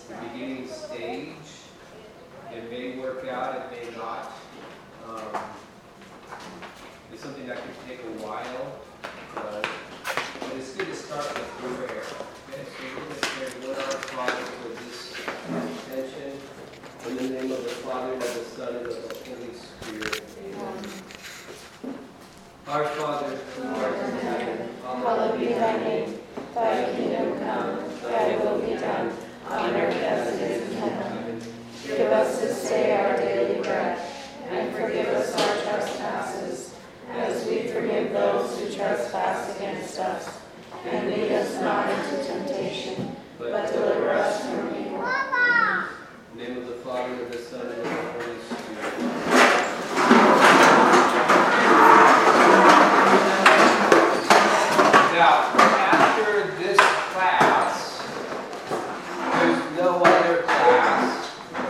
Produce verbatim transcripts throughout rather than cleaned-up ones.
the beginning stage. It may work out, it may not. Um, it's something that could take a while, uh, but it's good to start with prayer. Okay, so we're going to pray, Lord our Father, for this attention. In the name of the Father, and of the Son, and of the Holy Spirit. Amen. Our Father, who art in heaven, hallowed be thy name. Thy kingdom come, thy will be done, on earth as it is in heaven. Give us this day our daily bread, and forgive us our trespasses, as we forgive those who trespass against us. And lead us not into temptation, but deliver us from evil. In the name of the Father, and of the Son, and of the Holy Spirit. Now, after this class, there's no other class.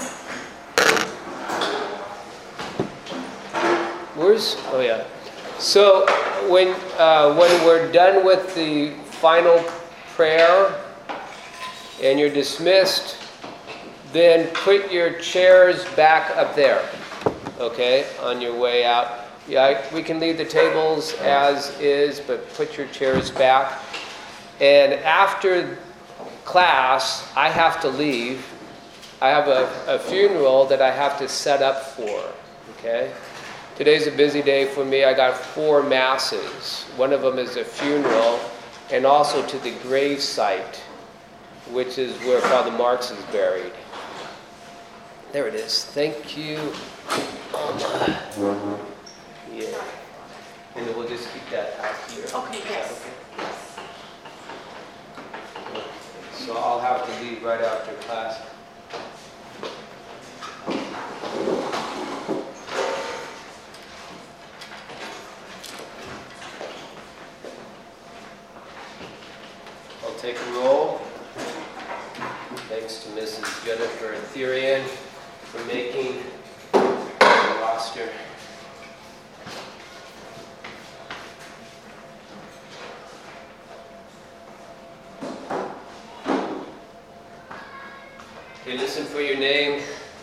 Where's, oh yeah. So, when, uh, when we're done with the final prayer, and you're dismissed, then put your chairs back up there, okay, on your way out. Yeah, we can leave the tables as is, but put your chairs back. And after class, I have to leave. I have a, a funeral that I have to set up for, okay? Today's a busy day for me. I got four masses. One of them is a funeral, and also to the grave site, which is where Father Marx is buried. There it is. Thank you. Oh, yeah. And then we'll just keep that out here. Okay, yes. Okay? So I'll have to leave right after class. I'll take a roll. Thanks to Missus Jennifer Etherean for making the roster. Okay, listen for your name.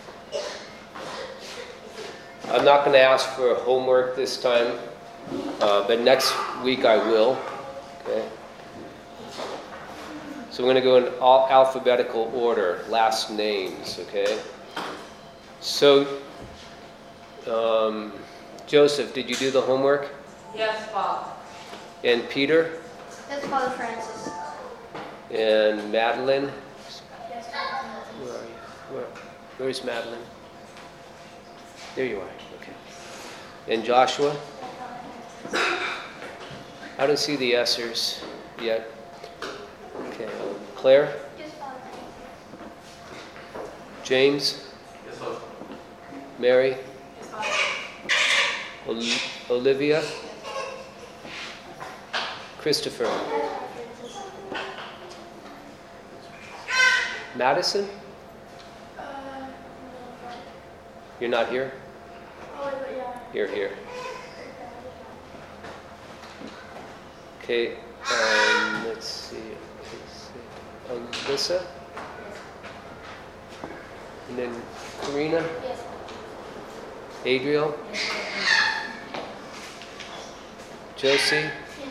I'm not going to ask for homework this time, uh, but next week I will. Okay. So we're going to go in all alphabetical order, last names, okay? So, um, Joseph, did you do the homework? Yes, Father. And Peter? Yes, Father Francis. And Madeline? Yes, Father Francis. Where are you? Where? Where's Madeline? There you are, okay. And Joshua? I don't see the S's yet. Okay, Claire? Yes, Father Francis. James? Yes, sir. Mary? Yes, Father. Ol- Olivia? Christopher? Madison? Uh, no, Father. You're not here? Oh, wait, but yeah. You're here. Okay, um, let's see. Let's see. Alyssa? And then Karina? Yes. Adriel? Josie?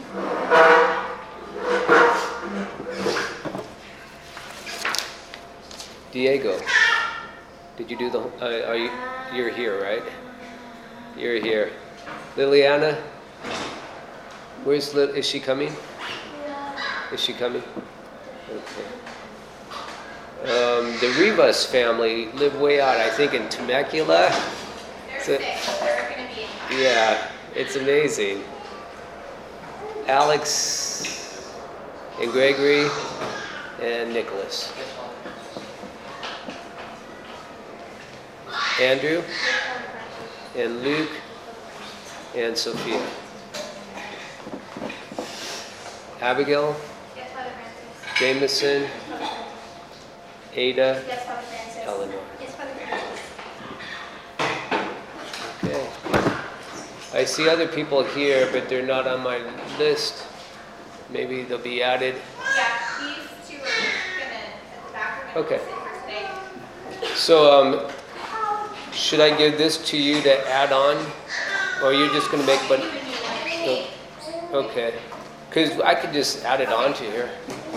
Diego? Did you do the, uh, are you, you're here, right? You're here. Liliana? Where's, Lil, is she coming? Is she coming? Okay. Um, the Rivas family live way out, I think, in Temecula. They're So- six. They're going to be in here. Yeah, it's amazing. Alex and Gregory and Nicholas. Andrew and Luke and Sophia. Abigail, Yes, Father Francis. Jameson, Ada, Yes, Father Francis. Eleanor. Yes, Father Francis. Okay. I see other people here, but they're not on my list. Maybe they'll be added. Yeah, these two are going to, at the back, are going to Okay. sit for today. So, um, should I give this to you to add on? Or you're just going to make a bunch? No. Okay. Because I could just add it on to here.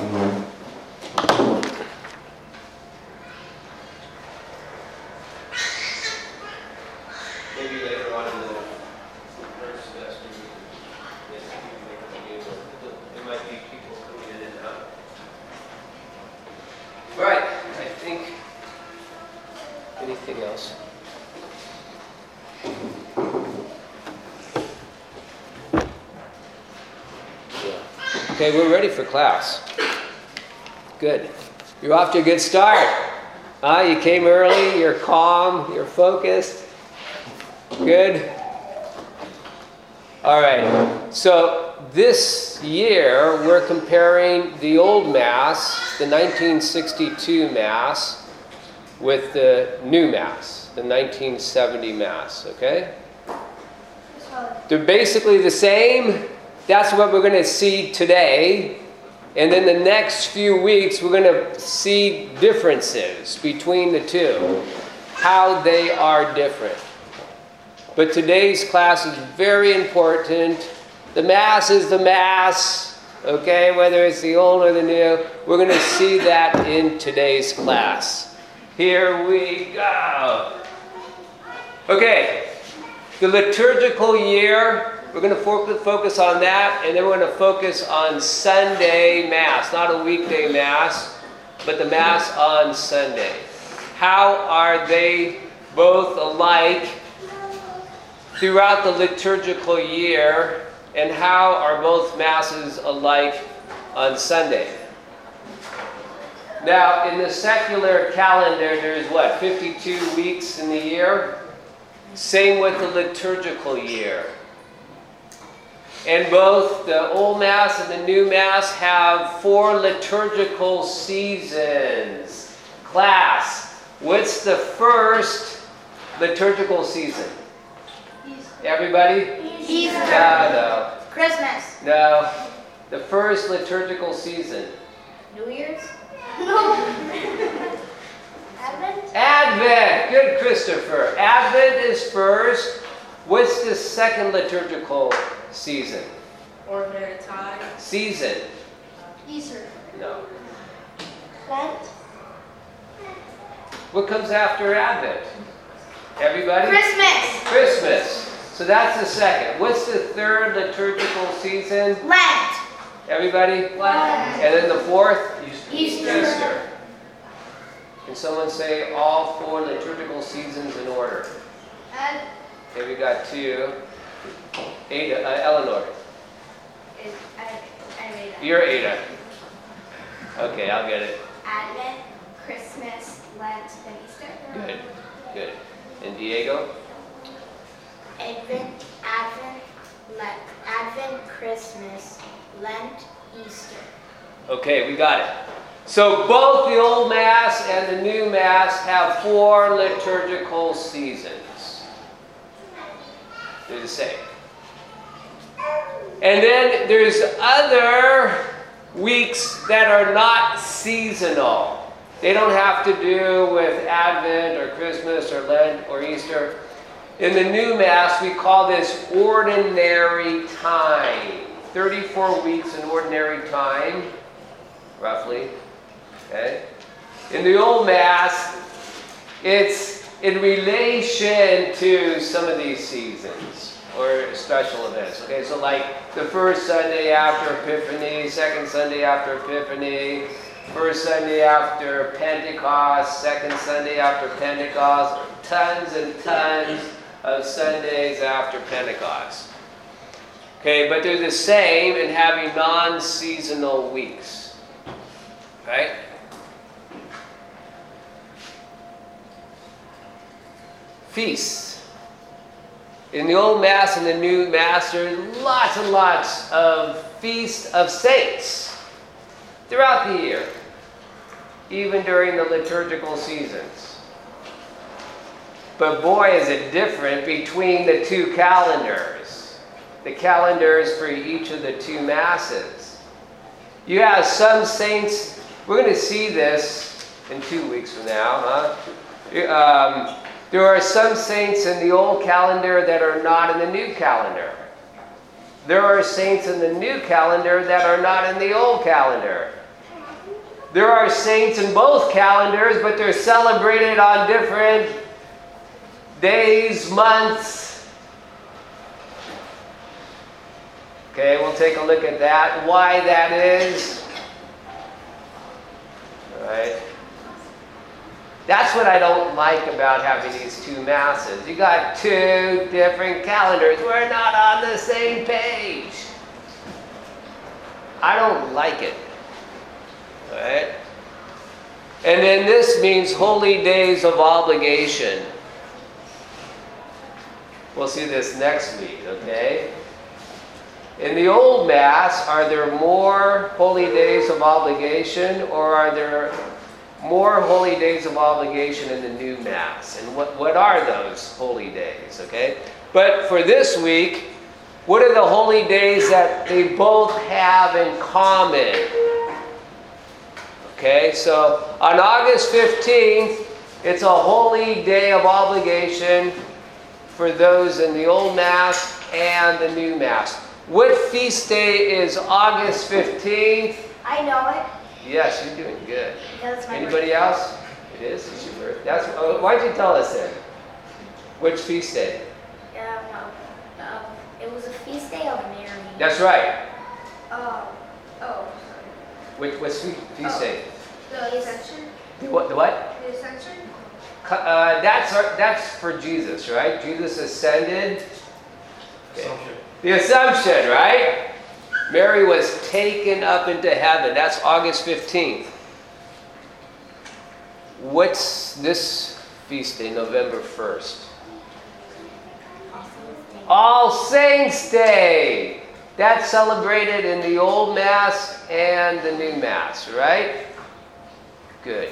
Maybe later on in the first semester, yes, you can make a video. There might be people coming in and out. Right, I think. Anything else? Yeah. Okay, we're ready for class. Good. You're off to a good start. Ah, you came early, you're calm, you're focused. Good. All right. So this year we're comparing the old Mass, the nineteen sixty-two Mass, with the new Mass, the nineteen seventy Mass, okay? They're basically the same. That's what we're going to see today. And then the next few weeks, we're going to see differences between the two, how they are different. But today's class is very important. The Mass is the Mass, okay? Whether it's the old or the new, we're going to see that in today's class. Here we go. Okay, the liturgical year, we're going to focus on that, and then we're going to focus on Sunday Mass, not a weekday Mass, but the Mass on Sunday. How are they both alike throughout the liturgical year, and how are both Masses alike on Sunday? Now, in the secular calendar, there's what, fifty-two weeks in the year? Same with the liturgical year. And both the Old Mass and the New Mass have four liturgical seasons. Class, what's the first liturgical season? Everybody? Easter. No, no. Christmas. No. The first liturgical season. New Year's. Advent? Advent. Good, Christopher. Advent is first. What's the second liturgical season? Ordinary time. Season. Easter. No. Lent? What comes after Advent? Everybody? Christmas. Christmas. So that's the second. What's the third liturgical season? Lent. Everybody? Lent. And then the fourth? Easter. Easter. Can someone say all four liturgical seasons in order? And Okay, we got two. Ada, uh, Eleanor. is I, I made it. You're Ada. Okay, I'll get it. Advent, Christmas, Lent, then Easter. Good, good. And Diego? Advent, Advent, Lent, Advent, Christmas, Lent, Easter. Okay, we got it. So both the Old Mass and the New Mass have four liturgical seasons. They're the same. And then there's other weeks that are not seasonal. They don't have to do with Advent or Christmas or Lent or Easter. In the New Mass, we call this ordinary time. thirty-four weeks in ordinary time, roughly. Okay? In the Old Mass, it's in relation to some of these seasons or special events. Okay, so like the first Sunday after Epiphany, second Sunday after Epiphany, first Sunday after Pentecost, second Sunday after Pentecost, tons and tons of Sundays after Pentecost. Okay, but they're the same in having non-seasonal weeks. Right? Feasts. In the Old Mass and the New Mass, there are lots and lots of feasts of saints throughout the year, even during the liturgical seasons. But boy, is it different between the two calendars. The calendars for each of the two Masses. You have some saints, we're going to see this in two weeks from now, huh? Um, there are some saints in the old calendar that are not in the new calendar. There are saints in the new calendar that are not in the old calendar. There are saints in both calendars, but they're celebrated on different days, months. Okay, we'll take a look at that, why that is. All right. That's what I don't like about having these two masses. You got two different calendars. We're not on the same page. I don't like it. All right? And then this means holy days of obligation. We'll see this next week, okay? In the old Mass, are there more holy days of obligation, or are there more holy days of obligation in the new Mass? And what, what are those holy days, okay? But for this week, what are the holy days that they both have in common? Okay, so on August fifteenth, it's a holy day of obligation for those in the old Mass and the new Mass. What feast day is August fifteenth? I know it. Yes, you're doing good. That's my Anybody else? It is? It's your birthday. That's, oh, why'd you tell us then? Which feast day? Yeah, no. Um, it was a feast day of Mary. That's right. Oh. Oh. Which, what's fe- feast Oh. day? The Ascension. The what? The what? The Ascension. Uh, that's, our, that's for Jesus, right? Jesus ascended. Okay. The Assumption, right? Mary was taken up into heaven. That's August fifteenth. What's this feast day, November first? All Saints Day. That's celebrated in the Old Mass and the New Mass, right? Good.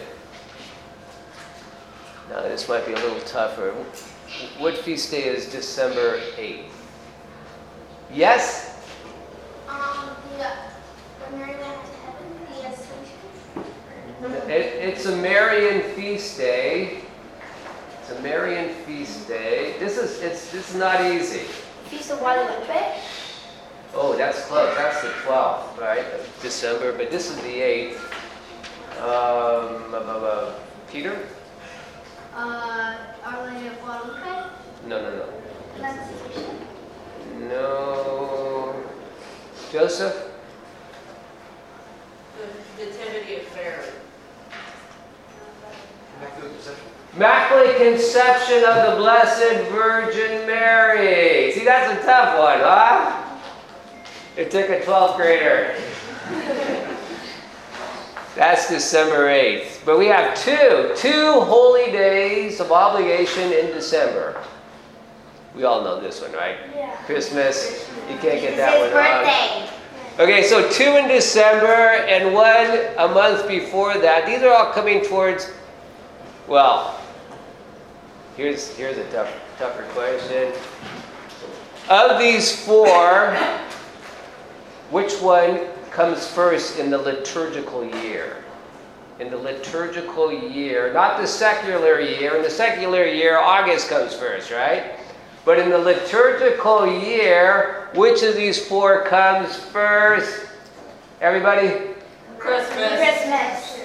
Now this might be a little tougher. What feast day is December eighth? Yes? Um, the, when Mary went to heaven, the Ascension. It, it's a Marian feast day. It's a Marian feast day. This is it's this is not easy. Feast of Guadalupe. Oh, that's close. That's the twelfth, right? Of December. But this is the eighth. Um, uh, uh, Peter? Uh, Our Lady of Guadalupe. No, no, no. Annunciation. No. Joseph? The Nativity of Mary. Immaculate Conception of the Blessed Virgin Mary. See, that's a tough one, huh? It took a twelfth grader. That's December eighth. But we have two, two holy days of obligation in December. We all know this one, right? Yeah. Christmas. You can't get It's that his one wrong. birthday. Okay, so two in December and one a month before that. These are all coming towards, well, here's here's a tough, tougher question. Of these four, which one comes first in the liturgical year? In the liturgical year, not the secular year. In the secular year, August comes first, right? But in the liturgical year, which of these four comes first? Everybody? Christmas. Christmas.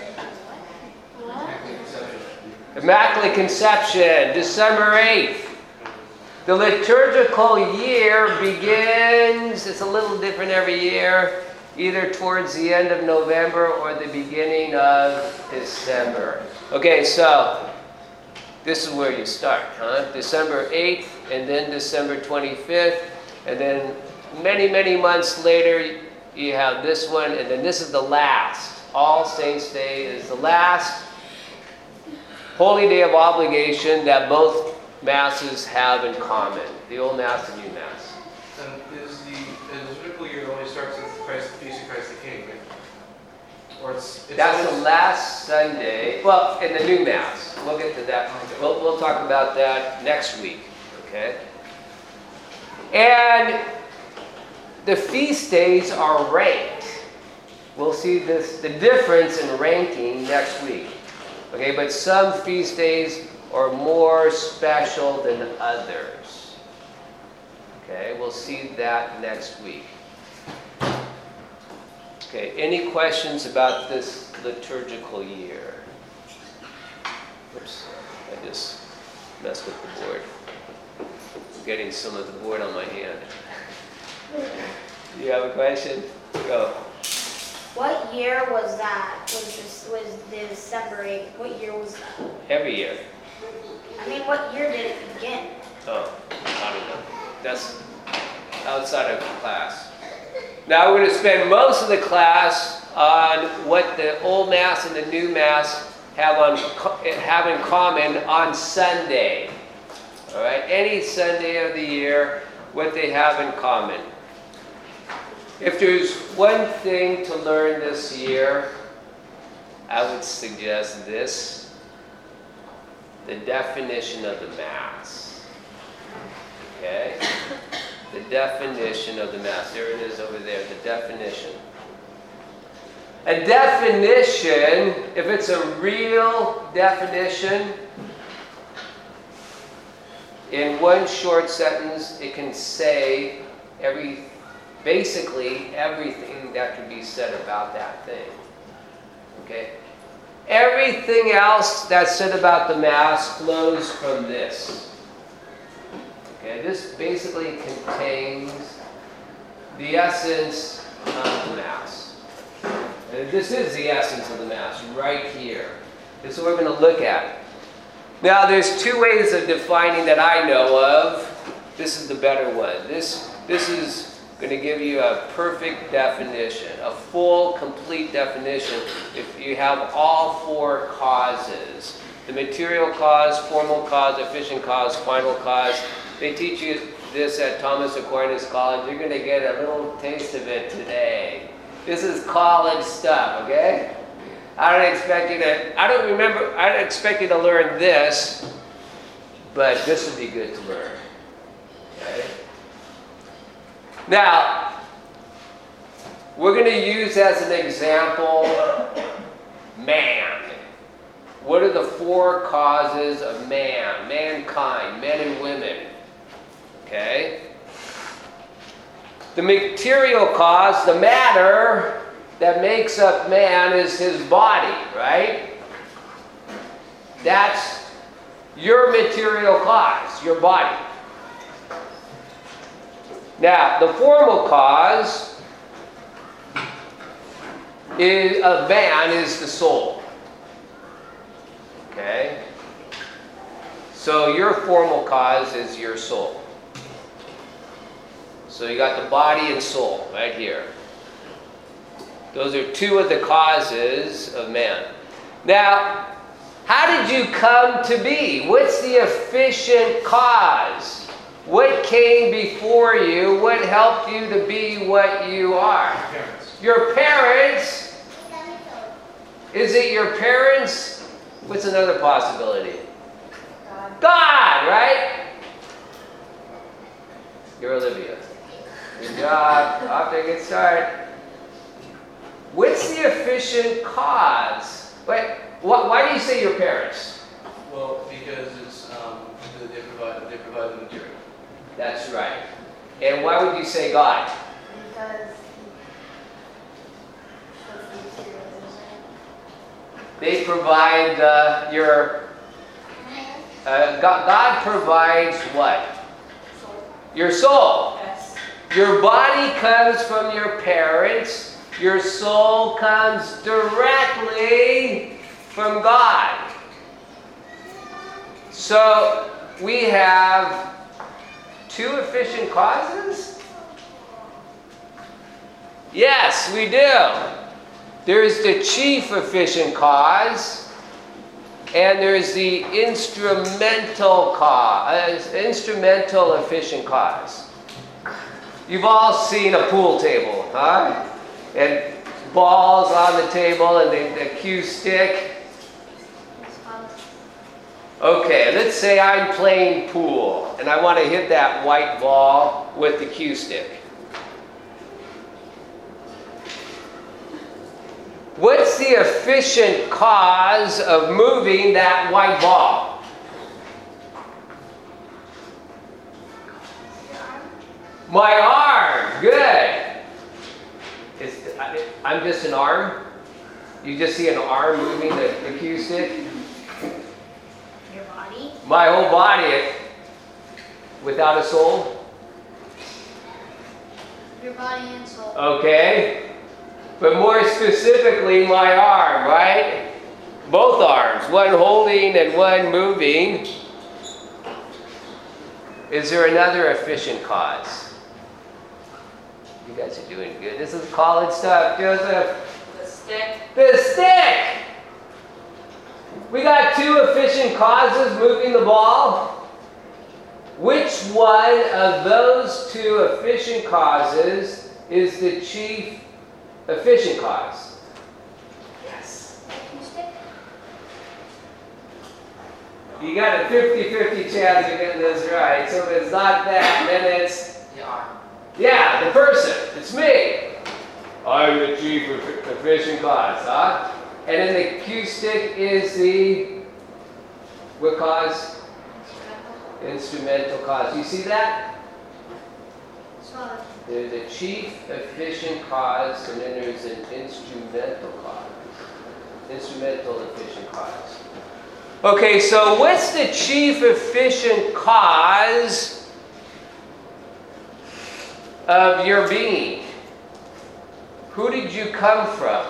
Immaculate Conception, December eighth. The liturgical year begins, it's a little different every year, either towards the end of November or the beginning of December. Okay, so this is where you start, huh? December eighth, and then December twenty-fifth, and then many, many months later, you have this one, and then this is the last. All Saints' Day is the last holy day of obligation that both Masses have in common, the Old Mass and New Mass. And is the, the liturgical year only starts with Christ, the feast of Christ the King, right? Or it's, it's That's the always- last Sunday, well, in the New Mass. We'll get to that. We'll, we'll talk about that next week, okay? And the feast days are ranked. We'll see this the difference in ranking next week. Okay, but some feast days or more special than others? Okay, we'll see that next week. Okay, any questions about this liturgical year? Oops, I just messed with the board. I'm getting some of the board on my hand. You have a question? Go. What year was that? Was this was the December eighth? What year was that? Every year. I mean, what year did it begin? Oh, I don't know. That's outside of class. Now we're going to spend most of the class on what the Old Mass and the New Mass have on have in common on Sunday. All right, any Sunday of the year, what they have in common. If there's one thing to learn this year, I would suggest this: the definition of the Mass. Okay? The definition of the Mass. There it is over there, the definition. A definition, if it's a real definition, in one short sentence, it can say every, basically everything that can be said about that thing. Okay? Everything else that's said about the Mass flows from this. Okay, this basically contains the essence of the Mass. And this is the essence of the Mass right here. This is what we're going to look at. Now, there's two ways of defining that I know of. This is the better one. This, this is going to give you a perfect definition, a full, complete definition if you have all four causes. The material cause, formal cause, efficient cause, final cause. They teach you this at Thomas Aquinas College. You're going to get a little taste of it today. This is college stuff, okay? I don't expect you to, I don't remember, I don't expect you to learn this, but this would be good to learn. Okay? Now, we're going to use as an example man. What are the four causes of man, mankind, men and women? Okay? The material cause, the matter that makes up man, is his body, right? That's your material cause, your body. Now, the formal cause is, of man is the soul. Okay? So your formal cause is your soul. So you got the body and soul right here. Those are two of the causes of man. Now, how did you come to be? What's the efficient cause? What came before you? What helped you to be what you are? Parents. Your parents. Is it your parents? What's another possibility? God. God, right? You're Olivia. Good job. Off to a good start. What's the efficient cause? Wait, wh- why do you say your parents? Well, because it's um, they provide they provide the material. That's right. And why would you say God? Because They provide uh, your. Uh, God, God provides what? Your soul. Yes. Your body comes from your parents. Your soul comes directly from God. So we have two efficient causes? Yes, we do. There's the chief efficient cause, and there's the instrumental cause, uh, instrumental efficient cause. You've all seen a pool table, huh? And balls on the table and the, the cue stick. Okay, let's say I'm playing pool and I want to hit that white ball with the cue stick. What's the efficient cause of moving that white ball? My arm. Good. It's, I, I'm just an arm. You just see an arm moving the, the cue stick. Your body? My whole body without a soul. Your body and soul. Okay. But more specifically, my arm, right? Both arms, one holding and one moving. Is there another efficient cause? You guys are doing good. This is college stuff, Joseph. The stick. The stick! We got two efficient causes moving the ball. Which one of those two efficient causes is the chief efficient cause? Yes. Vacuum stick. You got a fifty-fifty chance of getting this right. So if it's not that, then it's, The arm. yeah, the person. It's me. I'm the chief eff- efficient cause, huh? And then the cue stick is the, what cause? Instrumental cause. You see that? Swallow. There's a chief efficient cause, and then there's an instrumental cause. Instrumental efficient cause. Okay, so what's the chief efficient cause of your being? Who did you come from?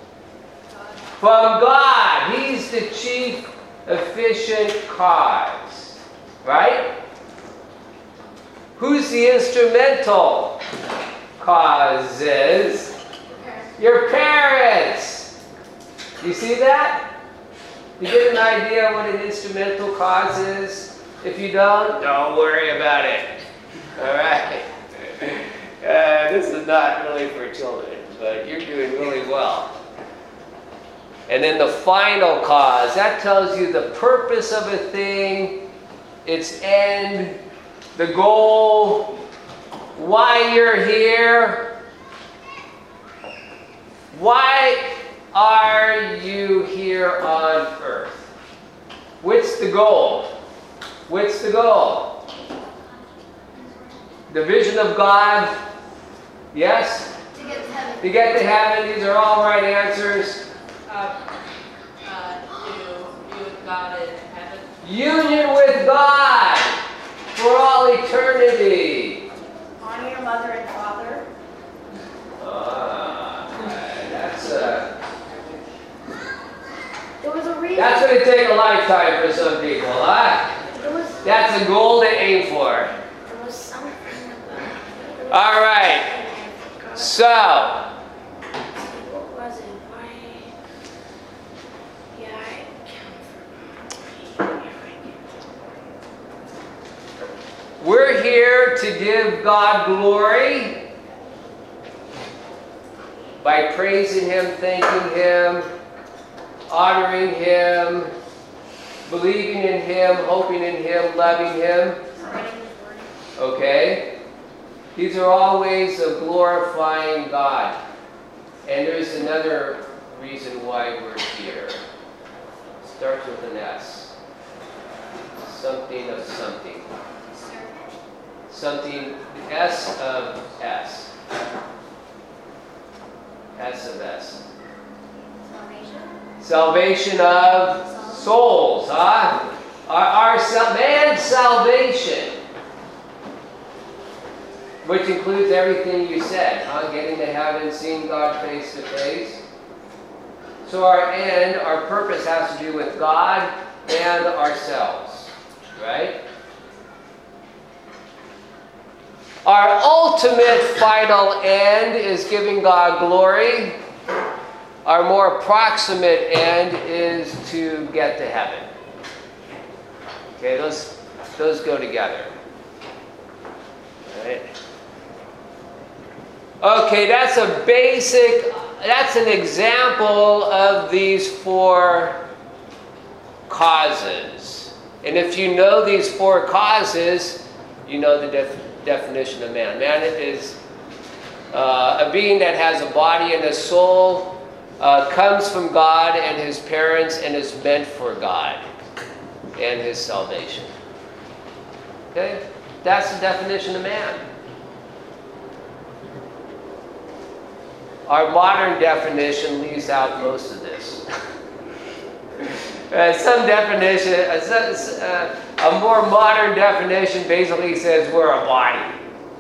From God. He's the chief efficient cause. Right? Who's the instrumental causes? Your parents. You see that? You get an idea what an instrumental cause is? If you don't, don't worry about it. All right? Uh, this is not really for children, but you're doing really well. And then the final cause, that tells you the purpose of a thing, its end, the goal, why you're here. Why are you here on earth? What's the goal? What's the goal? The vision of God? Yes? To get to heaven. To get to heaven, these are all right answers. Uh, uh, to you with God in heaven. Union with God for all eternity. Honor your mother and father. Ah, that's a, There was a reason. that's going to take a lifetime for some people, huh? There was, That's a goal to aim for. there was something about. All right. So, What was it? Why? Yeah, I we're here to give God glory by praising Him, thanking Him, honoring Him, believing in Him, hoping in Him, loving Him. Okay? These are all ways of glorifying God. And there's another reason why we're here. Starts with an S. Something of something. Something, S of S. S of S. Salvation. Salvation of souls, huh? Our, our sal- man's salvation. Which includes everything you said, huh? Getting to heaven, seeing God face to face. So our end, our purpose has to do with God and ourselves, right? Our ultimate final end is giving God glory. Our more approximate end is to get to heaven. Okay, those, those go together. All right. Okay, that's a basic, that's an example of these four causes. And if you know these four causes, you know the def- definition of man. Man is uh, a being that has a body and a soul, uh, comes from God and his parents, and is meant for God and his salvation. Okay? That's the definition of man. our modern definition leaves out most of this. uh, some definition, uh, a more modern definition basically says we're a body.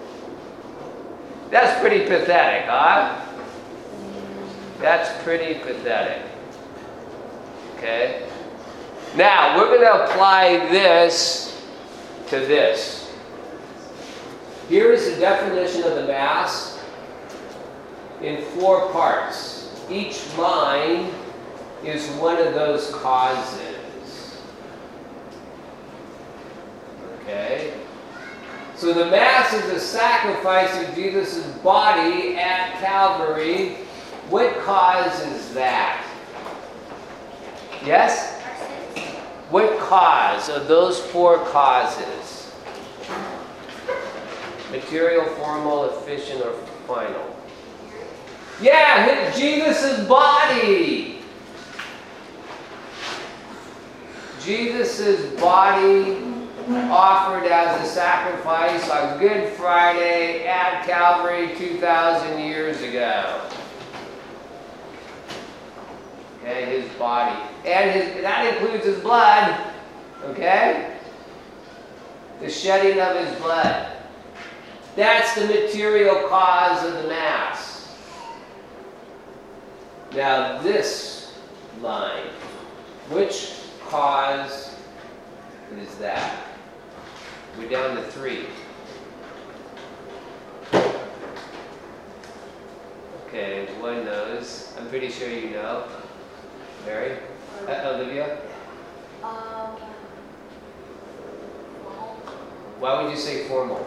That's pretty pathetic, huh? That's pretty pathetic. Okay? Now, we're going to apply this to this. Here is the definition of the Mass in four parts. Each line is one of those causes. Okay? So the Mass is a sacrifice of Jesus' body at Calvary. What cause is that? Yes? What cause of those four causes? Material, formal, efficient, or final? Yeah, Jesus' body. Jesus' body offered as a sacrifice on Good Friday at Calvary two thousand years ago. Okay, his body. And his, that includes his blood. Okay? The shedding of his blood. That's the material cause of the Mass. Now this line, which cause is that? We're down to three. Okay, one knows. I'm pretty sure you know. Mary? Uh, Olivia? Um, Why would you say formal?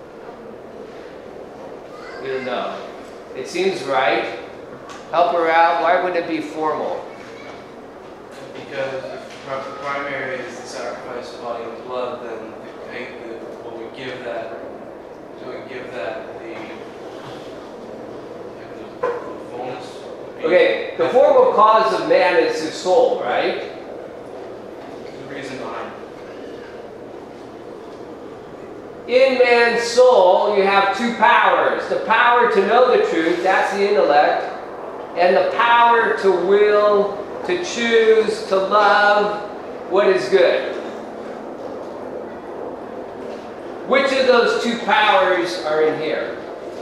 You don't know. It seems right. Help her out. Why would it be formal? Because if the primary is the sacrifice of body and blood, then the, the, what we give that, so we give that the, the, the fullness. Okay, the formal cause of man is his soul, right? The reason behind it. In man's soul, you have two powers. The power to know the truth, that's the intellect, and the power to will, to choose, to love what is good. Which of those two powers are in here?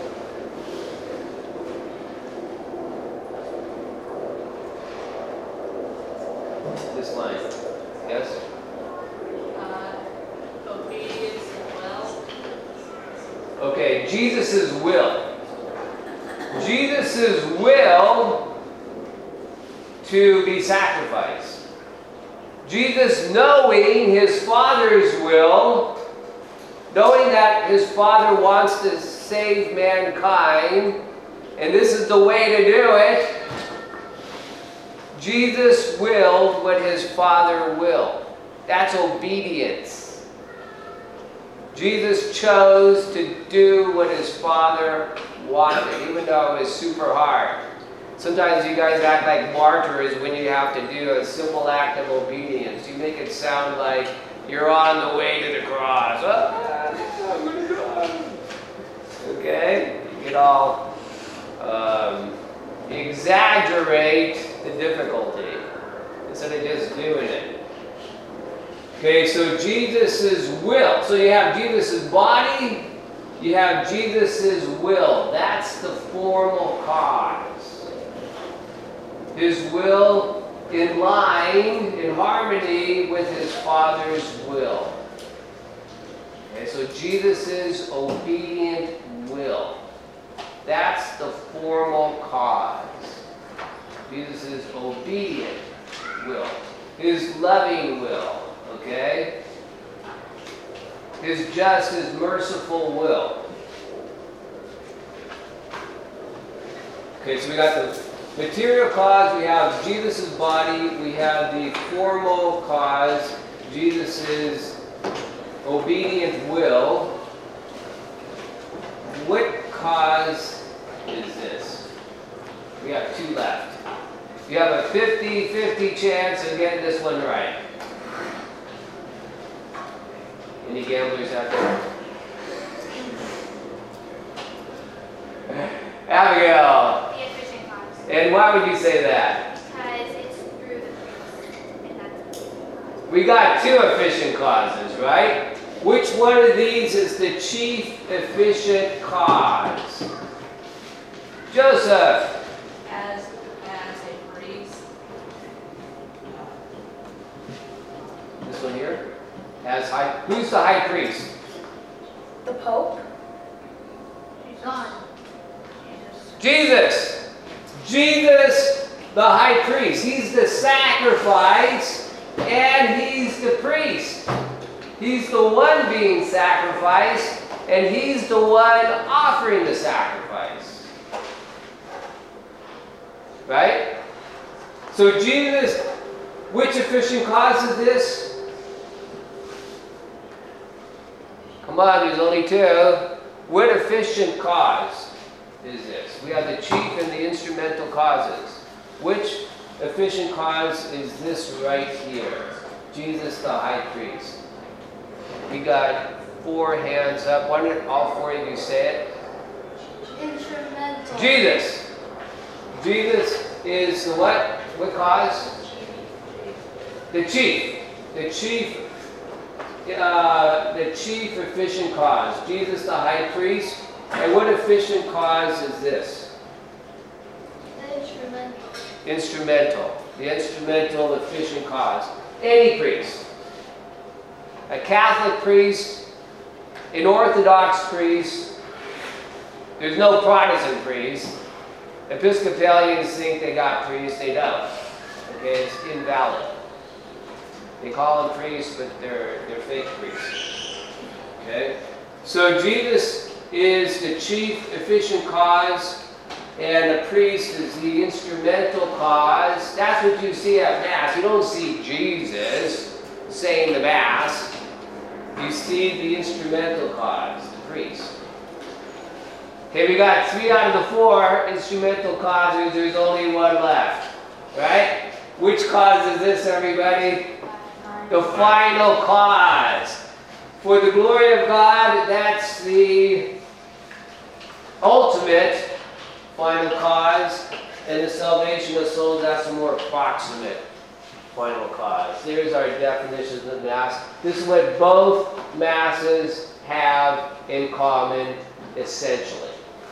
This line. Yes? Uh, obedience and will. Okay, Jesus' will. Jesus' will to be sacrificed. Jesus knowing his Father's will, knowing that his Father wants to save mankind, and this is the way to do it, Jesus willed what his Father willed. That's obedience. Jesus chose to do what his Father wanted, even though it was super hard. Sometimes you guys act like martyrs when you have to do a simple act of obedience. You make it sound like you're on the way to the cross. Ah, I'm gonna die. Okay? You get all, um, you exaggerate the difficulty instead of just doing it. Okay, so Jesus' will. So you have Jesus' body, you have Jesus' will. That's the formal cause. His will in line, in harmony with his Father's will. Okay, so Jesus' obedient will. That's the formal cause. Jesus' obedient will. His loving will. Okay? His just, his merciful will. Okay, so we got the material cause, we have Jesus' body, we have the formal cause, Jesus' obedient will. What cause is this? We have two left. You have a fifty fifty chance of getting this one right. Any gamblers out there? Abigail. The efficient And why would you say that? Because it's through the priest. And that's what We got two efficient causes, right? Which one of these is the chief efficient cause? Joseph. As, as a priest, This one here? As high, who's the high priest? The Pope? God. Jesus. Jesus, the high priest. He's the sacrifice and he's the priest. He's the one being sacrificed and he's the one offering the sacrifice. Right? So Jesus, which efficient cause is this? Come on, there's only two. What efficient cause is this? We have the chief and the instrumental causes. Which efficient cause is this right here? Jesus the high priest. We got four hands up. Why don't all four of you say it? Instrumental. Jesus. Jesus is the what? What cause? The chief. The chief. Uh, the chief efficient cause. Jesus the high priest. And what efficient cause is this? Instrumental. Instrumental. The instrumental efficient cause. Any priest. A Catholic priest, an Orthodox priest. There's no Protestant priest. Episcopalians think they got priests, they don't. Okay, it's invalid. They call them priests, but they're they're fake priests. Okay? So Jesus is the chief efficient cause, and a priest is the instrumental cause. That's what you see at Mass. You don't see Jesus saying the Mass. You see the instrumental cause, the priest. Okay, we got three out of the four instrumental causes. There's only one left, right? Which cause is this, everybody? The final cause. For the glory of God, that's the ultimate final cause. And the salvation of souls, that's the more approximate final cause. There's our definitions of Mass. This is what both Masses have in common, essentially.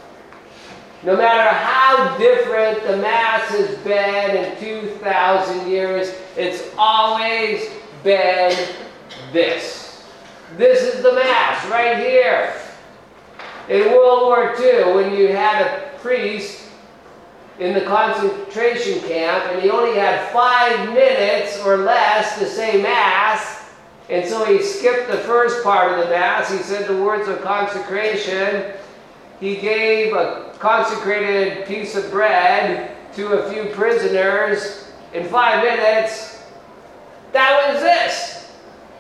No matter how different the Mass has been in two thousand years, it's always been this. This is the Mass right here. In World War Two, when you had a priest in the concentration camp and he only had five minutes or less to say Mass, and so he skipped the first part of the Mass, he said the words of consecration, he gave a consecrated piece of bread to a few prisoners in five minutes. That was this.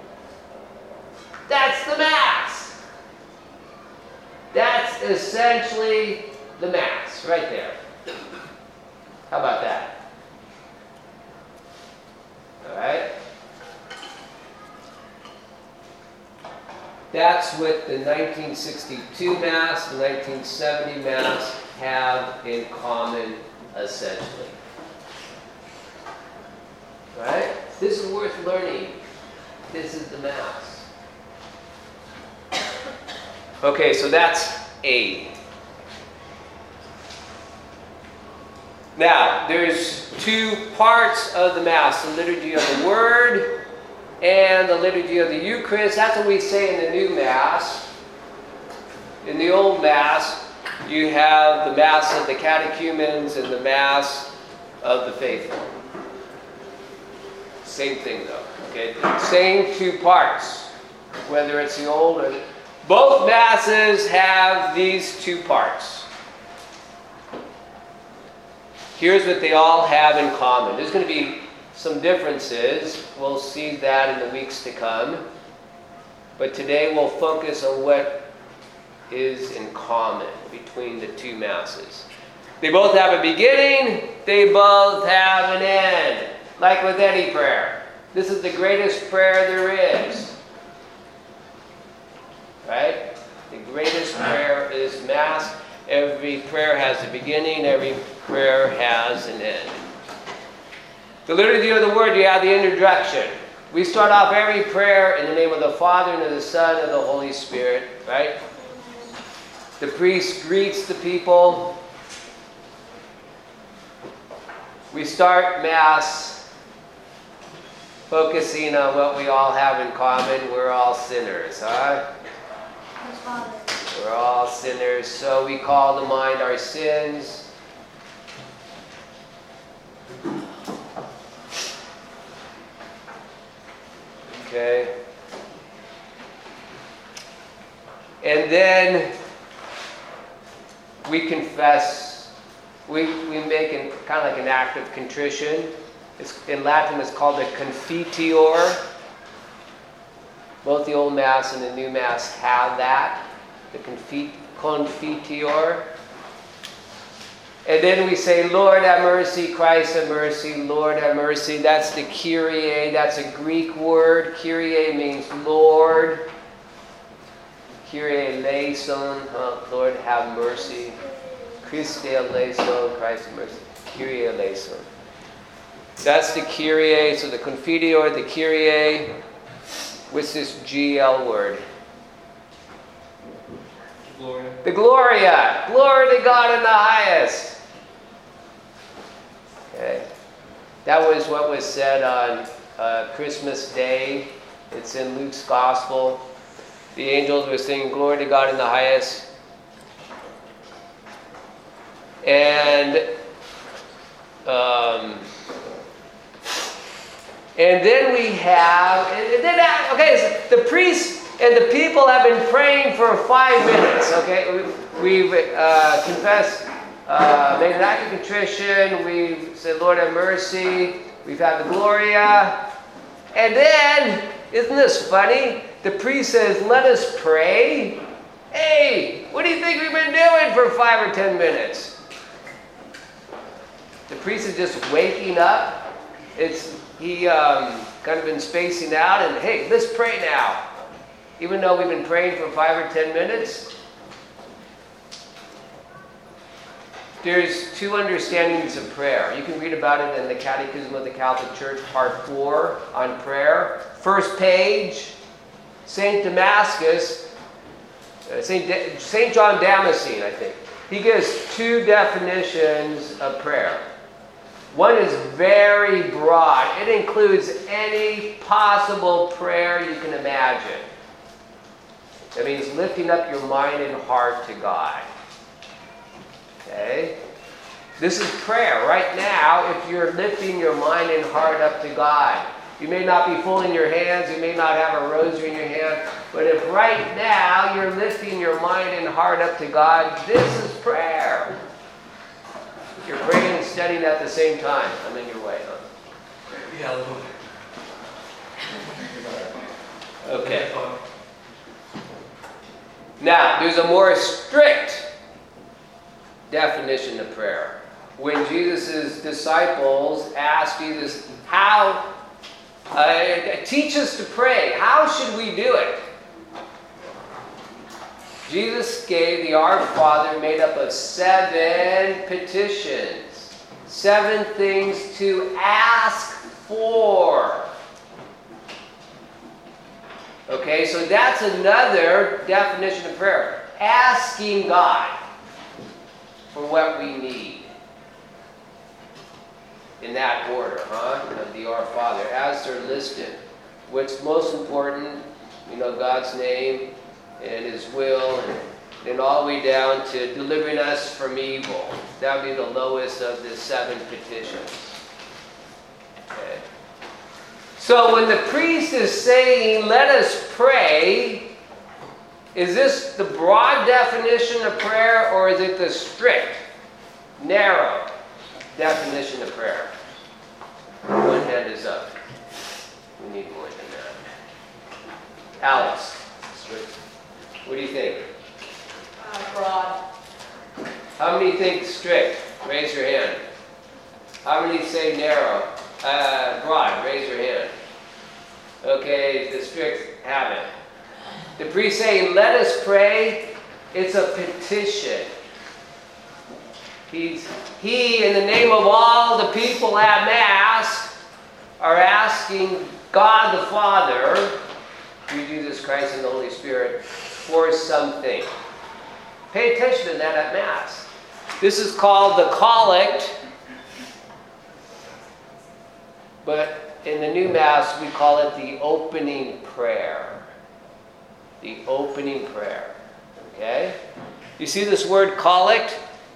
That's the Mass. That's essentially the Mass right there. How about that? All right? That's what the nineteen sixty-two Mass, the nineteen seventy Mass have in common, essentially. Right? This is worth learning. This is the Mass. Okay, so that's A. Now, there's two parts of the Mass, the liturgy of the Word and the liturgy of the Eucharist. That's what we say in the new Mass. In the old Mass, you have the Mass of the catechumens and the Mass of the faithful. Same thing though, okay? Same two parts, whether it's the old or... Both Masses have these two parts. Here's what they all have in common. There's going to be some differences. We'll see that in the weeks to come. But today we'll focus on what is in common between the two Masses. They both have a beginning. They both have an end. Like with any prayer. This is the greatest prayer there is. Right? The greatest prayer is Mass. Every prayer has a beginning, every prayer has an end. The liturgy of the word, you have the introduction. We start off every prayer in the name of the Father, and of the Son, and of the Holy Spirit, right? The priest greets the people. We start Mass focusing on what we all have in common. We're all sinners, huh? We're all sinners, so we call to mind our sins. Okay. And then we confess, we, we make an, kind of like an act of contrition. It's, in Latin it's called a confiteor. Both the Old Mass and the New Mass have that, the confit, confiteor. And then we say, Lord have mercy, Christ have mercy, Lord have mercy. That's the Kyrie, that's a Greek word. Kyrie means Lord. Kyrie eleison, huh? Lord have mercy. Christe eleison, Christ have mercy. Kyrie eleison. That's the Kyrie, so the confiteor, the Kyrie. What's this G L word? Gloria. The Gloria. Glory to God in the highest. Okay. That was what was said on uh, Christmas Day. It's in Luke's Gospel. The angels were singing glory to God in the highest. And um, and then we have, and then, okay, so the priest and the people have been praying for five minutes, okay? We've, we've uh, confessed, uh, made an act of contrition, we've said, Lord have mercy, we've had the Gloria, and then, isn't this funny? The priest says, let us pray. Hey, what do you think we've been doing for five or ten minutes? The priest is just waking up. It's he um, kind of been spacing out, and hey, let's pray now. Even though we've been praying for five or ten minutes. There's two understandings of prayer. You can read about it in the Catechism of the Catholic Church, part four, on prayer. First page, Saint Damascus, uh, Saint Da- Saint John Damascene, I think. He gives two definitions of prayer. One is very broad. It includes any possible prayer you can imagine. That means lifting up your mind and heart to God. Okay? This is prayer. Right now, if you're lifting your mind and heart up to God, you may not be folding your hands, you may not have a rosary in your hand, but if right now you're lifting your mind and heart up to God, this is prayer. You're praying and studying at the same time. I'm in your way, huh? Yeah, a little bit. Okay. Now, there's a more strict definition of prayer. When Jesus' disciples asked Jesus, how, uh, teach us to pray, how should we do it? Jesus gave the Our Father made up of seven petitions, seven things to ask for. Okay, so that's another definition of prayer. Asking God for what we need. In that order, huh? Of the Our Father, as they're listed. What's most important, you know, God's name and His will, and, and all the way down to delivering us from evil. That would be the lowest of the seven petitions. Okay. So when the priest is saying, let us pray, is this the broad definition of prayer, or is it the strict, narrow definition of prayer? One hand is up. We need more than that. Alex, what do you think? Uh, broad. How many think strict? Raise your hand. How many say narrow? Uh, broad, raise your hand. Okay, the strict have it. The priest saying, let us pray, it's a petition. He's, he, in the name of all the people at Mass, are asking God the Father, through Jesus Christ and the Holy Spirit, for something. Pay attention to that at Mass. This is called the collect, but in the new Mass we call it the opening prayer. The opening prayer. Okay? You see this word collect?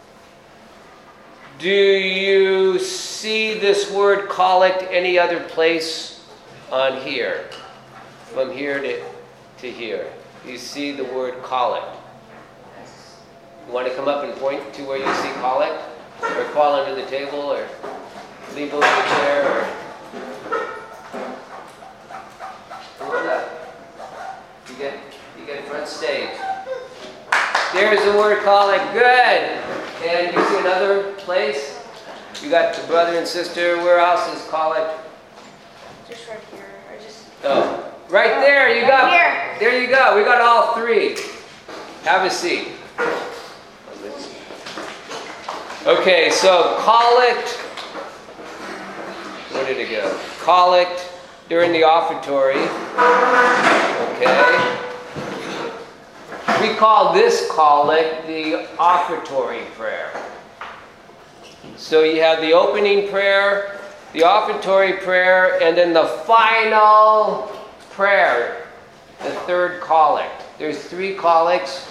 Do you see this word collect any other place on here? From here to, to here. You see the word collect. You want to come up and point to where you see collect? Or crawl under the table, or leave over the chair, or... Come on up. You get, you get front stage. There's the word collect. Good. And you see another place? You got the brother and sister. Where else is collect? Just right here. Or just. Oh, right there. You Right got. here. There you go. We got all three. Have a seat. Okay, so collect. Where did it go? Collect during the offertory. Okay. We call this collect the offertory prayer. So you have the opening prayer, the offertory prayer, and then the final prayer, the third collect. There's three collects.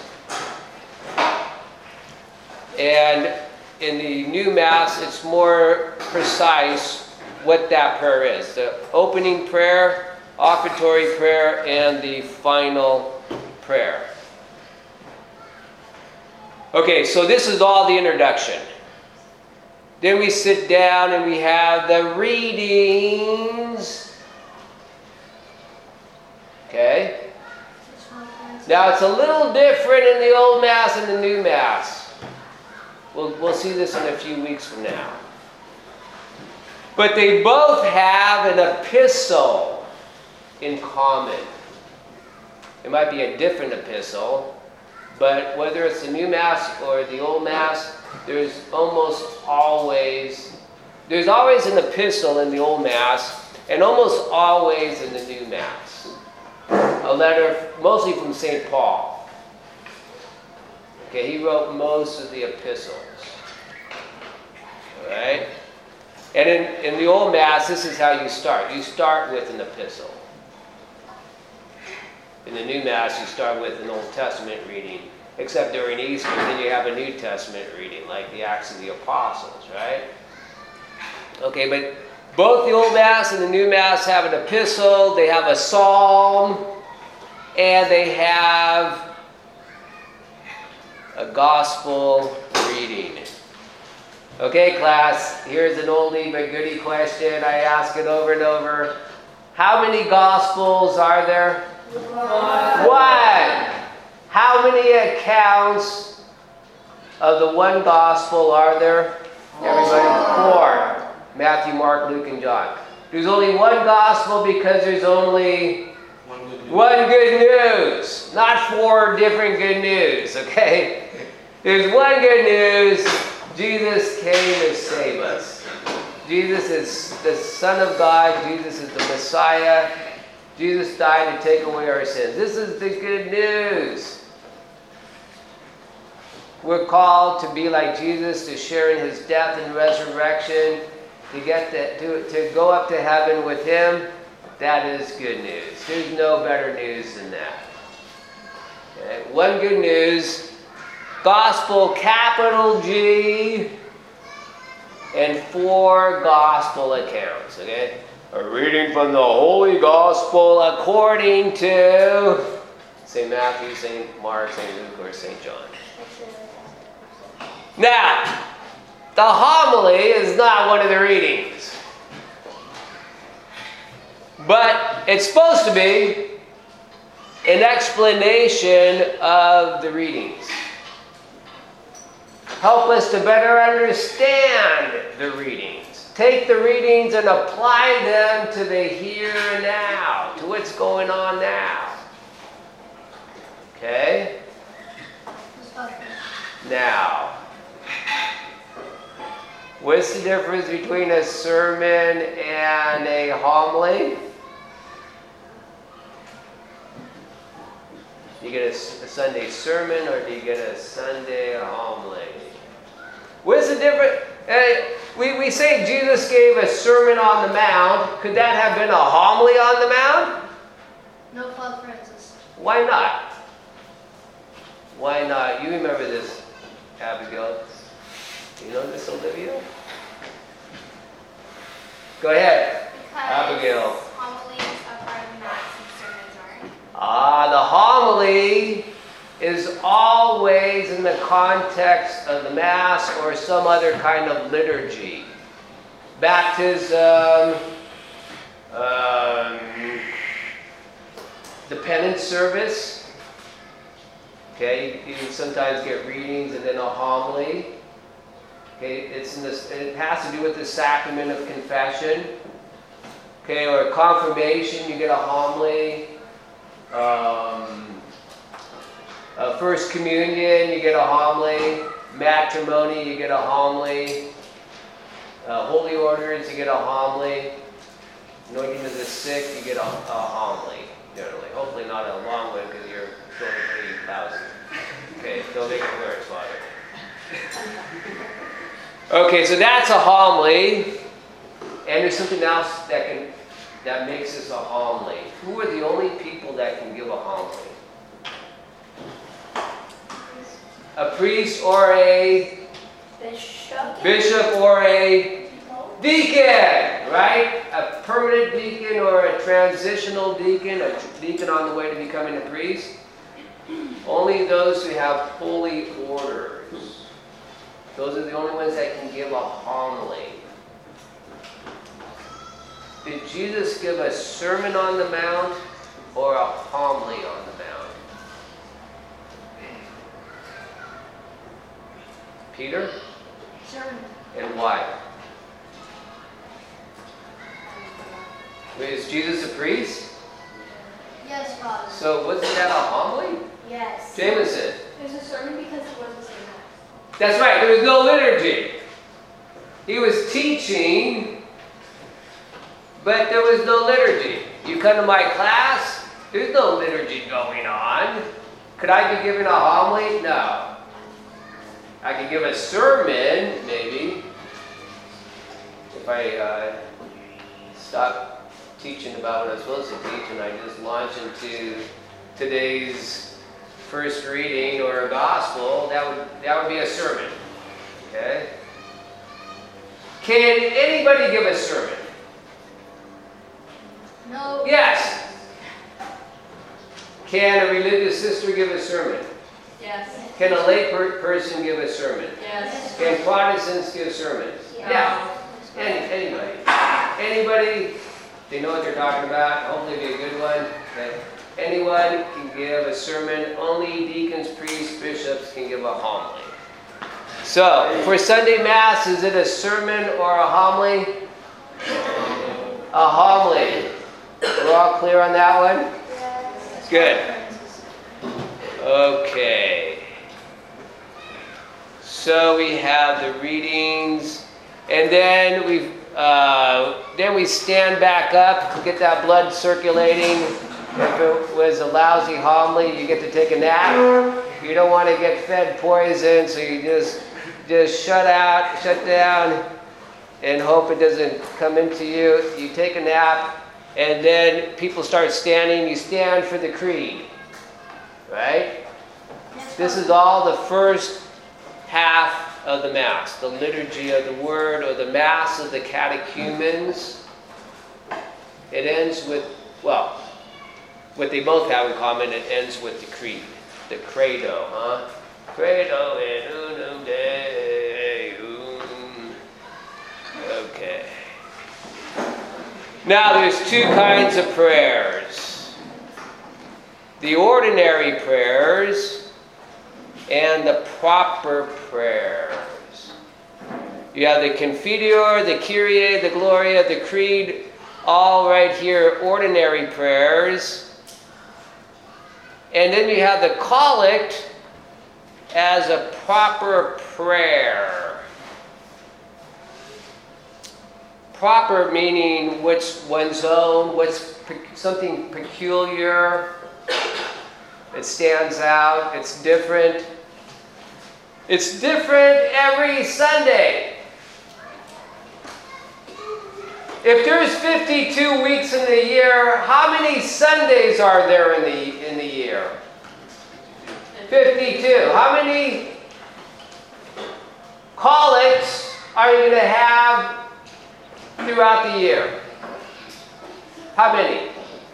And in the new Mass, it's more precise what that prayer is. The opening prayer, offertory prayer, and the final prayer. Okay, so this is all the introduction. Then we sit down and we have the readings. Okay? Now it's a little different in the Old Mass and the New Mass. We'll, we'll see this in a few weeks from now. But they both have an epistle in common. It might be a different epistle, but whether it's the New Mass or the Old Mass, there's almost always, there's always an epistle in the Old Mass, and almost always in the New Mass. A letter mostly from Saint Paul. Okay, he wrote most of the epistles. All right? And in, in the Old Mass, this is how you start. You start with an epistle. In the New Mass, you start with an Old Testament reading. Except during Easter, then you have a New Testament reading, like the Acts of the Apostles, right? Okay, but both the Old Mass and the New Mass have an epistle, they have a psalm, and they have a gospel reading. Okay, class, here's an oldie but goodie question. I ask it over and over. How many gospels are there? One. One. How many accounts of the one gospel are there? Everybody? Four. Matthew, Mark, Luke, and John. There's only one gospel because there's only One good news. one good news. Not four different good news, okay? There's one good news. Jesus came to save us. Jesus is the Son of God. Jesus is the Messiah. Jesus died to take away our sins. This is the good news. We're called to be like Jesus, to share in his death and resurrection, to get the, to, to go up to heaven with him. That is good news. There's no better news than that. Okay? One good news, gospel capital G, and four gospel accounts. Okay? A reading from the Holy Gospel according to Saint Matthew, Saint Mark, Saint Luke, or Saint John. Now, the homily is not one of the readings, but it's supposed to be an explanation of the readings. Help us to better understand the readings. Take the readings and apply them to the here and now, to what's going on now. Okay? Now, What's the difference between a sermon and a homily? Do you get a, a Sunday sermon or do you get a Sunday homily? What's the difference? Uh, we, we say Jesus gave a sermon on the mount. Could that have been a homily on the mount? No, Father Francis. Why not? Why not? You remember this, Abigail. You know this, Olivia? Go ahead, Because Abigail. homilies are part of the Mass and sermons aren't. Ah, the homily is always in the context of the Mass or some other kind of liturgy. Baptism, um, the penance service. Okay, you can sometimes get readings and then a homily. Okay, it's in this. It has to do with the sacrament of confession. Okay, or confirmation, you get a homily. Um, uh, First Communion, you get a homily. Matrimony, you get a homily. Uh, Holy Orders, you get a homily. Anointing of the sick, you get a, a homily. Generally, hopefully not a long one because you're going pretty lousy. Okay, don't make it worse, Father. Okay, so that's a homily, and there's something else that can that makes this a homily. Who are the only people that can give a homily? A priest or a Bishop. bishop or a deacon, right? A permanent deacon or a transitional deacon, a deacon on the way to becoming a priest. Only those who have holy orders. Those are the only ones that can give a homily. Did Jesus give a sermon on the mount or a homily on the mount? Peter? Sermon. And why? Is Jesus a priest? Yes, Father. So wasn't that a homily? Yes. Jameson. There's a sermon because he wasn't saying that. That's right, there was no liturgy. He was teaching, but there was no liturgy. You come to my class, there's no liturgy going on. Could I be giving a homily? No. I could give a sermon, maybe, if I uh, stop teaching about what I'm supposed to teach and I just launch into today's first reading or a gospel. That would that would be a sermon. Okay? Can anybody give a sermon? No. Yes. Can a religious sister give a sermon? Yes. Can a lay per- person give a sermon? Yes. Can Protestants give sermons? Yeah. Any, anybody. Anybody? They know what they're talking about. Hopefully it'll be a good one. Okay. Anyone can give a sermon. Only deacons, priests, bishops can give a homily. So, for Sunday Mass, is it a sermon or a homily? A homily. We're all clear on that one? Yes. Good. Okay. So we have the readings, and then we uh, then we stand back up to get that blood circulating. If it was a lousy homily, you get to take a nap. You don't want to get fed poison, so you just just shut out, shut down, and hope it doesn't come into you. You take a nap, and then people start standing. You stand for the creed, right? This is all the first half of the Mass, the liturgy of the Word, or the Mass of the catechumens. It ends with, well, what they both have in common, it ends with the creed, the credo, huh? Credo in unum Deum. Okay. Now there's two kinds of prayers. The ordinary prayers and the proper prayers. You have the Confiteor, the Kyrie, the Gloria, the Creed, all right here, ordinary prayers. And then you have the Collect as a proper prayer. proper meaning what's one's own, what's pe- something peculiar, it stands out, it's different. It's different every Sunday. If there's fifty-two weeks in the year, how many Sundays are there in the in the year? fifty-two. How many colics are you going to have throughout the year? How many?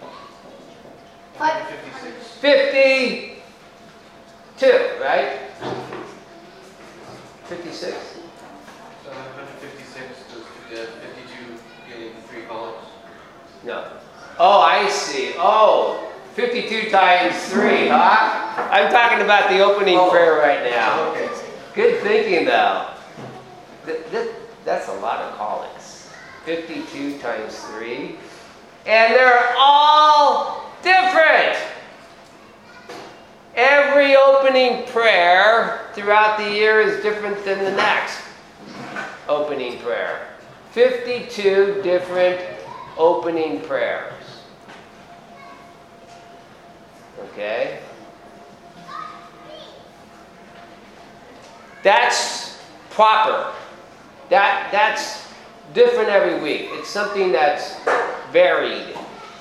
one fifty-six. fifty-two, right? fifty-six? So one fifty-six goes to uh, fifty-two getting three colics. No. Oh, I see. Oh, fifty-two times three, huh? I'm talking about the opening Oh. prayer right now. Okay. Good thinking, though. Th- th- that's a lot of colics. fifty-two times three. And they're all different. Every opening prayer throughout the year is different than the next opening prayer. fifty-two different opening prayers. Okay? That's proper. That that's different every week. It's something that's varied.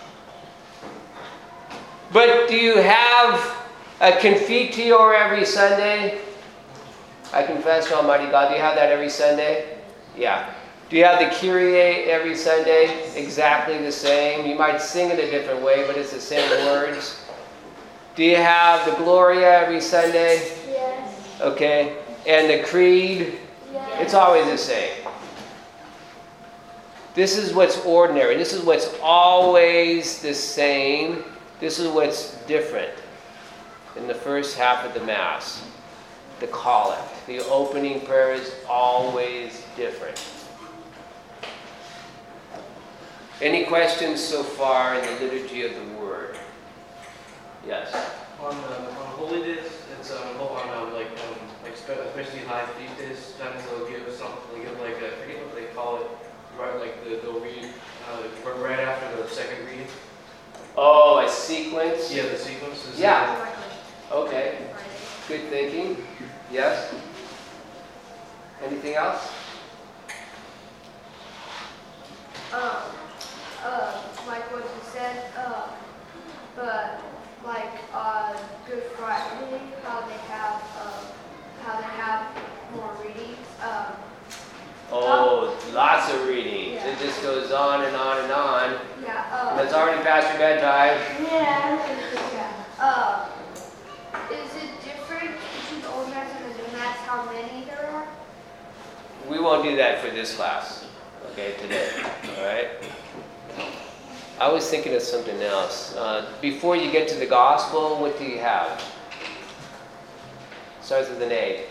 But do you have a confiteor every Sunday? I confess to Almighty God. Do you have that every Sunday? Yeah. Do you have the Kyrie every Sunday? Exactly the same. You might sing it a different way, but it's the same words. Do you have the Gloria every Sunday? Yes. Okay. And the Creed? Yes. It's always the same. This is what's ordinary. This is what's always the same. This is what's different in the first half of the Mass. The collect. The opening prayer is always different. Any questions so far in the liturgy of the Word? Yes. On uh, on holy days, it's um on um, like um like spe- especially high feast days. Sometimes they'll give us something. They give like I forget what they call it. Right, like the, they'll read uh, right after the second reading. Oh, a sequence? Yeah, the sequence is. Yeah. Okay. Good thinking. Yes. Anything else? um, uh, like what you said, uh, but like on Good Friday, how they have, uh, how they have more readings. Um, Oh, lots of readings. Yeah. It just goes on and on and on. yeah. Uh, And it's already past your bedtime. yeah. Yeah. Uh, is it different between the Old Mass and the New Mass? How many there are? We won't do that for this class, okay, today, all right? I was thinking of something else. Uh, before you get to the gospel, what do you have? Starts with an A.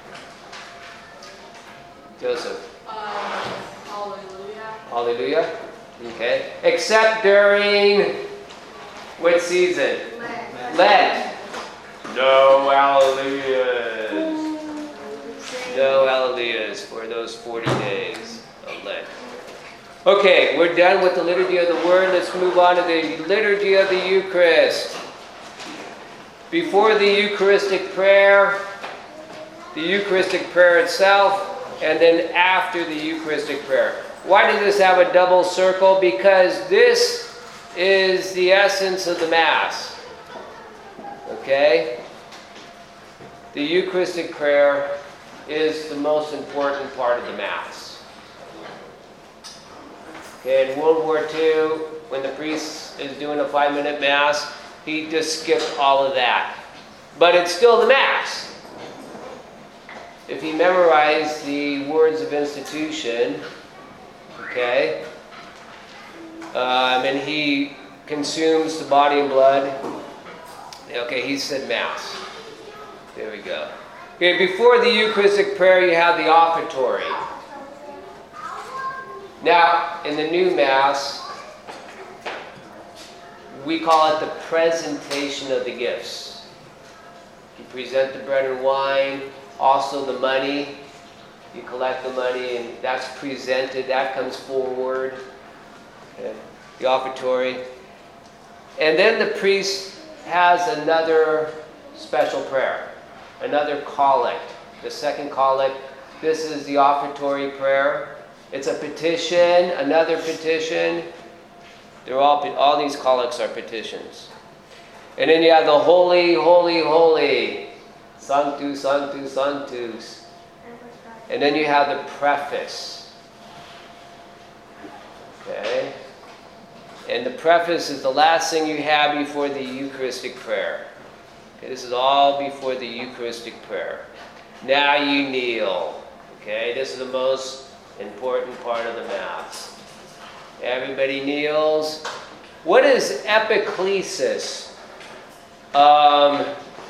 Joseph. Um, hallelujah. Hallelujah. Okay. Except during what season? Lent. Lent. No hallelujahs. No hallelujahs for those forty days of Lent. Okay, we're done with the liturgy of the Word. Let's move on to the liturgy of the Eucharist. Before the Eucharistic prayer, the Eucharistic prayer itself, and then after the Eucharistic prayer. Why does this have a double circle? Because this is the essence of the Mass. Okay? The Eucharistic prayer is the most important part of the Mass. Okay, in World War Two, when the priest is doing a five-minute Mass, he just skipped all of that. But it's still the Mass. If he memorized the words of institution, okay, um, and he consumes the body and blood, okay, he said Mass. There we go. Okay, before the Eucharistic prayer, you have the offertory. Now, in the new Mass, we call it the presentation of the gifts. You present the bread and wine, also the money. You collect the money and that's presented, that comes forward, okay, the offertory. And then the priest has another special prayer, another collect, the second collect. This is the offertory prayer. It's a petition, another petition. They're all, all these collects are petitions. And then you have the holy, holy, holy, Sanctus, Sanctus, Sanctus. And then you have the preface. Okay? And the preface is the last thing you have before the Eucharistic prayer. Okay, this is all before the Eucharistic prayer. Now you kneel. Okay, this is the most important part of the Mass. Everybody kneels. What is epiclesis? Um,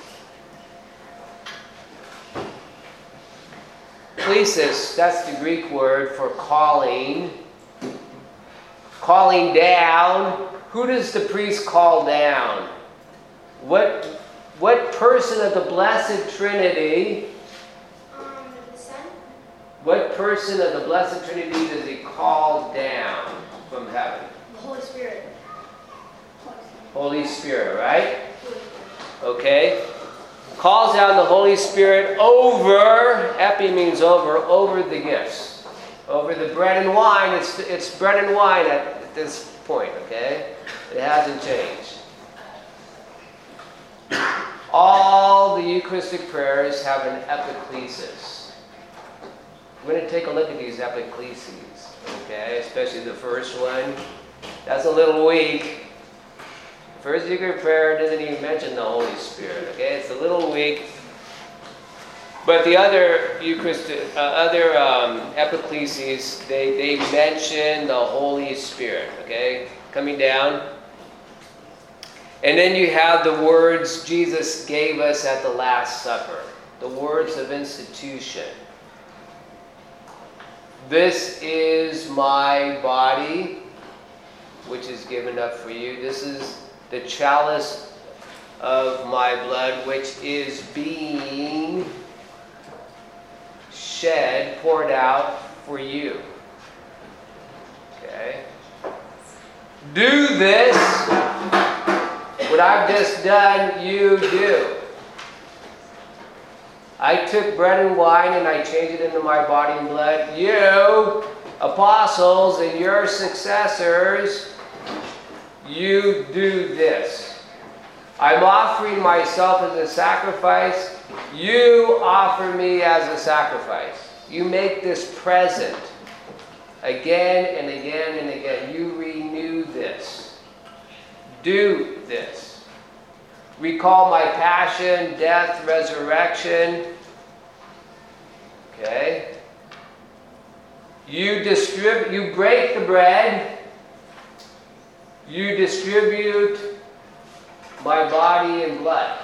Klesis, that's the Greek word for calling. Calling down. Who does the priest call down? What, what person of the Blessed Trinity, Um, the Son? What person of the Blessed Trinity does he call down from heaven? The Holy Spirit. Holy Spirit, right? Okay. Calls down the Holy Spirit over, epi means over, over the gifts. Over the bread and wine. It's, it's bread and wine at, at this point, okay? It hasn't changed. All the Eucharistic prayers have an epiclesis. We're going to take a look at these epicleses, okay? Especially the first one. That's a little weak. First Eucharistic prayer doesn't even mention the Holy Spirit, okay? It's a little weak. But the other Eucharistic, uh, other um, epicleses, they, they mention the Holy Spirit, okay? Coming down. And then you have the words Jesus gave us at the Last Supper. The words of institution. This is my body, which is given up for you. This is the chalice of my blood, which is being shed, poured out for you. Okay? Do this, what I've just done, you do. I took bread and wine and I changed it into my body and blood. You, apostles and your successors, you do this. I'm offering myself as a sacrifice. You offer me as a sacrifice. You make this present again and again and again. You renew this. Do this. Recall my passion, death, resurrection. Okay? You distribute, you break the bread. You distribute my body and blood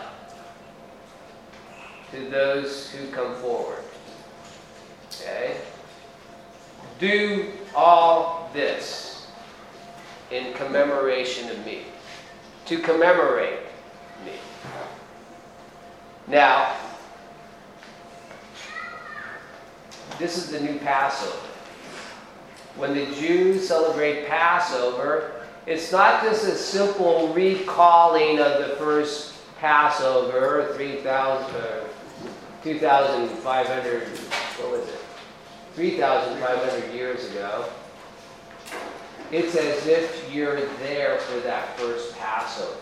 to those who come forward. Okay? Do all this in commemoration of me. To commemorate me. Now, this is the new Passover. When the Jews celebrate Passover, it's not just a simple recalling of the first Passover, three thousand, uh, two thousand five hundred, what was it? three thousand five hundred years ago. It's as if you're there for that first Passover.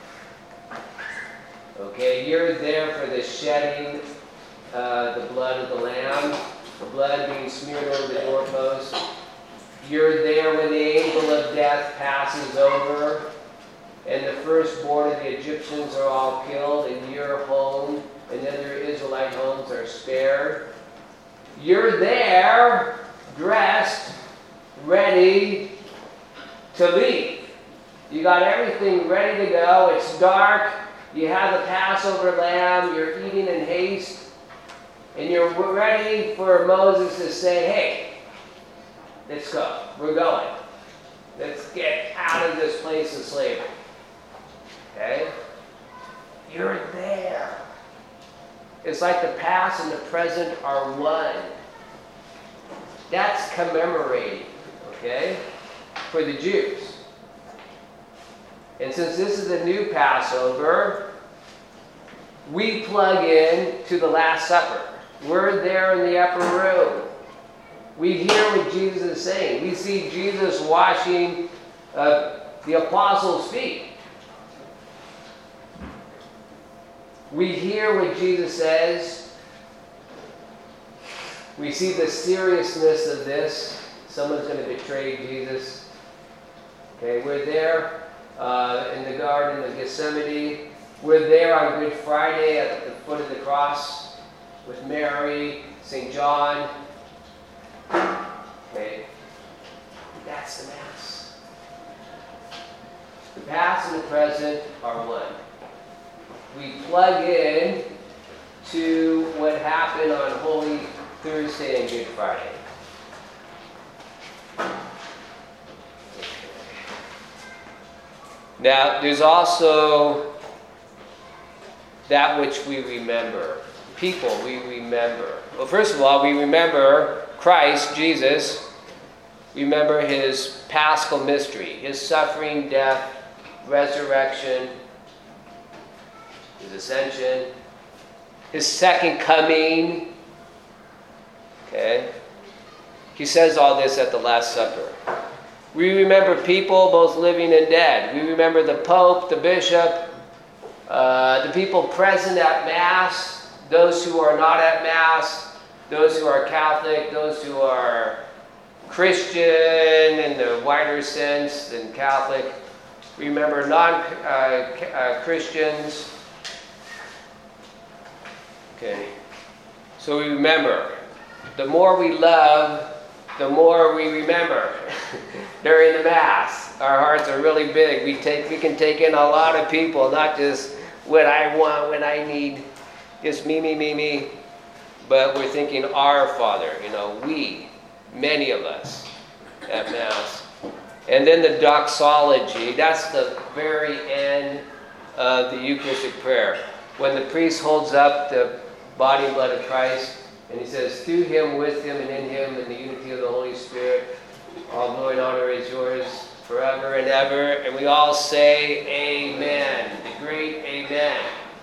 Okay, you're there for the shedding, uh, the blood of the Lamb, the blood being smeared over the doorpost. You're there when the angel of death passes over, and the firstborn of the Egyptians are all killed, and your home and other Israelite homes are spared. You're there, dressed, ready to leave. You got everything ready to go. It's dark. You have the Passover lamb. You're eating in haste. And you're ready for Moses to say, hey, let's go. We're going. Let's get out of this place of slavery. Okay? You're there. It's like the past and the present are one. That's commemorating, okay, for the Jews. And since this is a new Passover, we plug in to the Last Supper. We're there in the upper room. We hear what Jesus is saying. We see Jesus washing uh, the apostles' feet. We hear what Jesus says. We see the seriousness of this. Someone's going to betray Jesus. Okay, we're there uh, in the Garden of Gethsemane. We're there on Good Friday at the foot of the cross with Mary, Saint John. Okay, that's the Mass. The past and the present are one. We plug in to what happened on Holy Thursday and Good Friday. Now, there's also that which we remember. People we remember. Well, first of all, we remember Christ, Jesus. Remember his paschal mystery, his suffering, death, resurrection, his ascension, his second coming. Okay? He says all this at the Last Supper. We remember people, both living and dead. We remember the Pope, the Bishop, uh, the people present at Mass, those who are not at Mass, those who are Catholic, those who are Christian in the wider sense than Catholic. We remember non-Christians. Uh, uh, okay. So we remember. The more we love, the more we remember during the Mass. Our hearts are really big. We take, we can take in a lot of people, not just what I want, what I need, just me, me, me, me. But we're thinking our Father, you know, we, many of us at Mass. And then the doxology, that's the very end of the Eucharistic prayer. When the priest holds up the body and blood of Christ, and he says, through him, with him, and in him, in the unity of the Holy Spirit, all glory and honor is yours forever and ever. And we all say, Amen. The great Amen.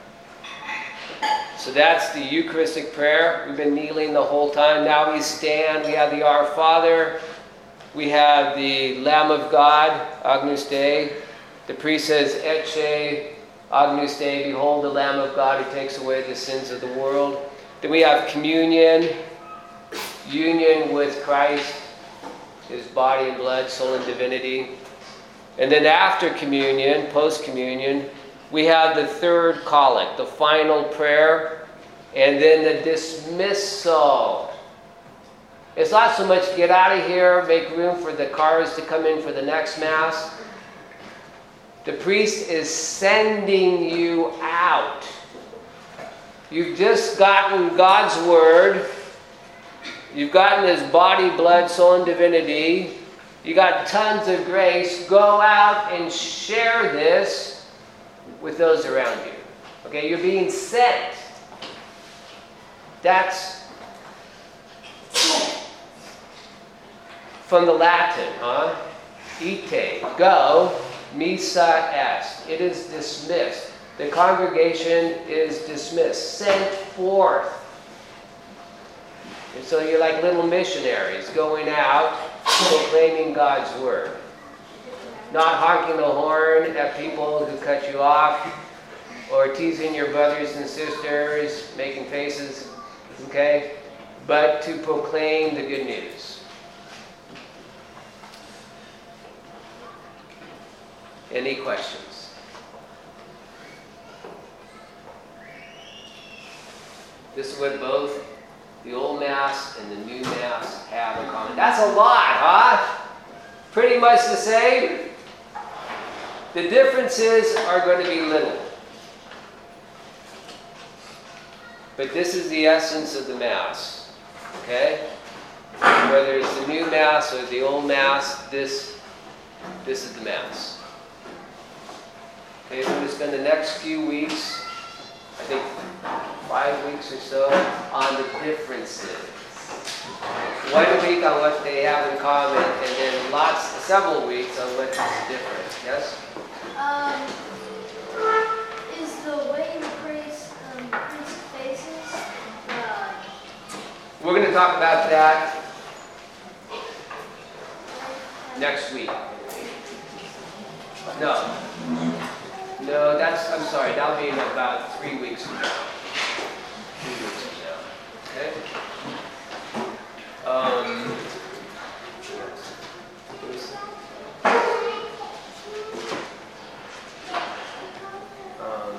So that's the Eucharistic prayer. We've been kneeling the whole time. Now we stand. We have the Our Father. We have the Lamb of God, Agnus Dei. The priest says, Ecce Agnus Dei, behold the Lamb of God who takes away the sins of the world. Then we have communion, union with Christ, his body and blood, soul and divinity. And then after communion, post-communion, we have the third collect, the final prayer, and then the dismissal. It's not so much get out of here, make room for the cars to come in for the next Mass. The priest is sending you out. You've just gotten God's Word. You've gotten his body, blood, soul, and divinity. You got tons of grace. Go out and share this with those around you. Okay, you're being sent. That's from the Latin, huh? Ite, go, missa est. It is dismissed. The congregation is dismissed, sent forth. And so you're like little missionaries going out proclaiming God's word. Not honking the horn at people who cut you off or teasing your brothers and sisters, making faces, okay? But to proclaim the good news. Any questions? This is what both the Old Mass and the New Mass have in common. That's a lot, huh? Pretty much the same. The differences are going to be little. But this is the essence of the Mass. Okay? Whether it's the New Mass or the Old Mass, this, this is the Mass. Okay, we're going to spend the next few weeks, I think five weeks or so, on the differences. one week on what they have in common, and then lots, several weeks on what is different. Yes? Um, is the way the priest, um, priest faces, uh, We're going to talk about that next week. No. No, that's, I'm sorry, that'll be in about three weeks from now. Three weeks from now. Okay? Um, um,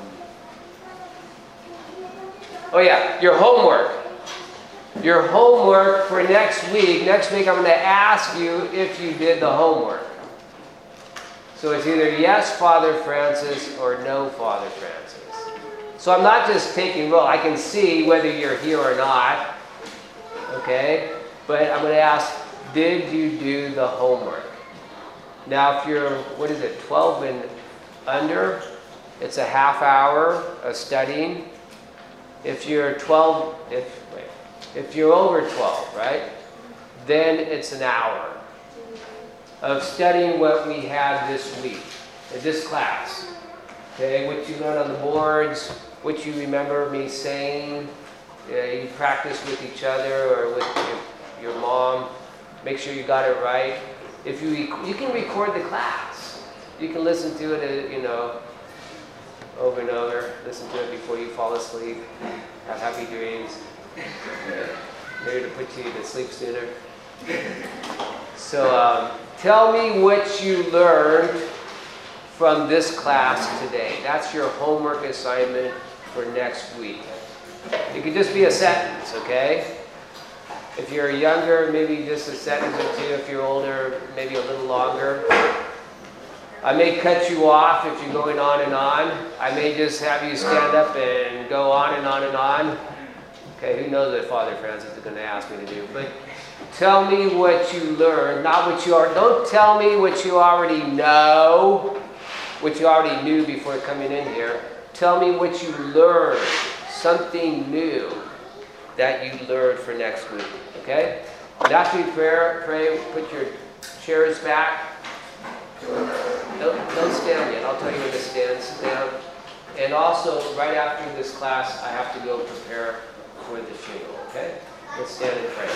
oh yeah, your homework. Your homework for next week. Next week I'm going to ask you if you did the homework. So it's either yes, Father Francis, or no, Father Francis. So I'm not just taking roll. I can see whether you're here or not. Okay? But I'm going to ask, did you do the homework? Now if you're, what is it, twelve and under, it's a half hour of studying. If you're twelve, if, wait, if you're over twelve, right, then it's an hour of studying what we had this week, in this class. Okay, what you learned on the boards, what you remember me saying, uh, you practice with each other or with your, your mom. Make sure you got it right. If you rec- you can record the class, you can listen to it, uh, you know, over and over. Listen to it before you fall asleep. Have happy dreams. Maybe to put you to sleep sooner. So um, tell me what you learned from this class today. That's your homework assignment for next week. It could just be a sentence, okay? If you're younger, maybe just a sentence or two. If you're older, maybe a little longer. I may cut you off if you're going on and on. I may just have you stand up and go on and on and on. Okay, who knows what Father Francis is going to ask me to do. But tell me what you learned, not what you are. Don't tell me what you already know, what you already knew before coming in here. Tell me what you learned, something new that you learned for next week. Okay? And after you pray, pray, put your chairs back. Don't, don't stand yet. I'll tell you when to stand. Sit down. And also, right after this class, I have to go prepare for the shingle. Okay? Let's stand and pray.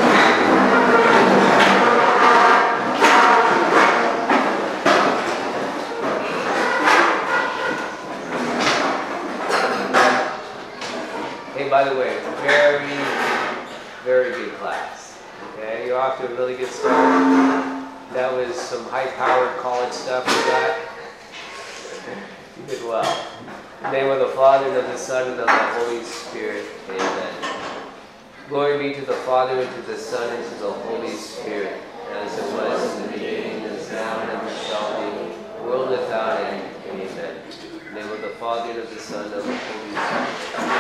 Hey, by the way, very, very good class. Okay? You're off to a really good start. That was some high-powered college stuff we got. You did well. In the name of the Father, and of the Son, and of the Holy Spirit. Amen. Glory be to the Father, and to the Son, and to the Holy Spirit, as it was in the beginning, is now, and ever shall be, world without end. Amen. In the name of the Father, and of the Son, and of the Holy Spirit.